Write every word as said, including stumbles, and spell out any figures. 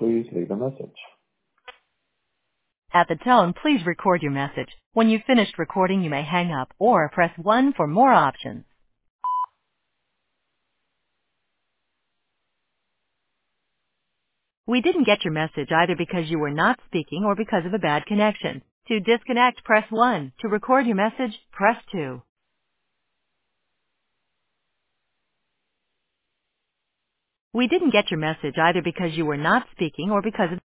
please leave a message. At the tone, please record your message. When you've finished recording, you may hang up or press one for more options. We didn't get your message either because you were not speaking or because of a bad connection. To disconnect, press one. To record your message, press two. We didn't get your message either because you were not speaking or because of